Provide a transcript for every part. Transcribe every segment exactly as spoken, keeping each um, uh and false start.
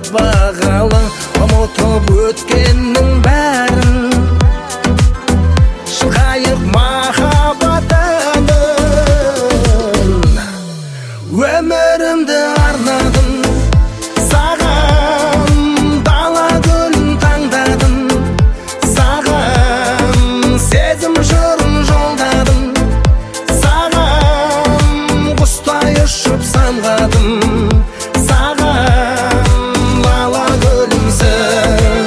бағалы, ұмытып өткеннің бәрін, шырқайық махаббатының. Өмірімді арнадым саған, дала гүлін таңдадым саған, сезім жырын жолдадым саған, құстай ұшып самғадым саған, дала гүлімсің.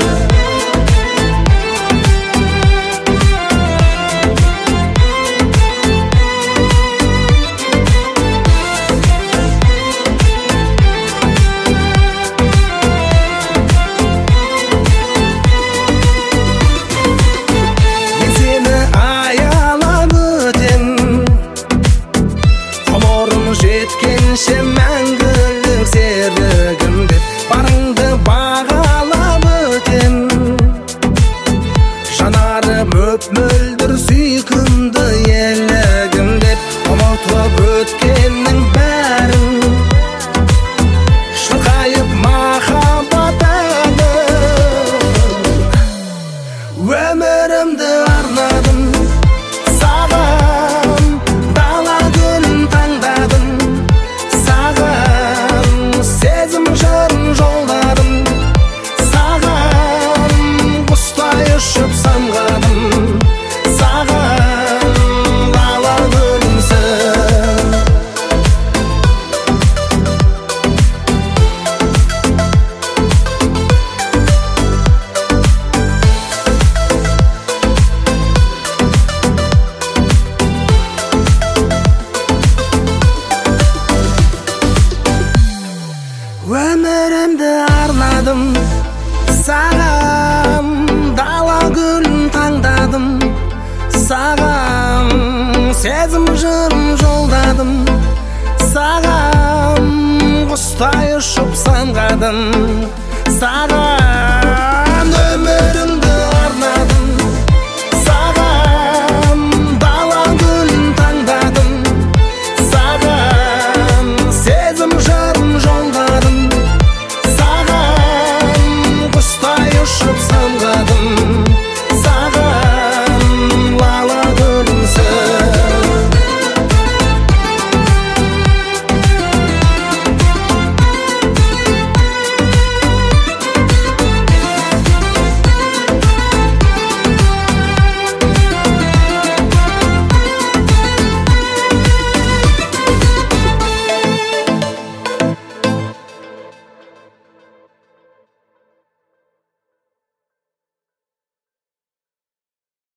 Жеткенше мәңгілік серігім деп, барыңды бағалап өтем. Жанарым өп-мөлдір сүйкімді елігім деп, ұмытып өткеннің бәрін, шырқайып махаббатының. Өмірімді арнадым саған, дала гүлін таңдадым саған, сезім жырын жолдадым саған, құстай ұшып самғадым саған, дала гүлімсің. Өмірімді арнадым саған, дала гүлін таңдадым саған, сезім жырын жолдадым саған, құстай ұшып самғадым саған. Өмірімді арнадым саған, дала гүлін таңдадым саған, сезім жырын жолдадым саған, құстай ұшып самғадым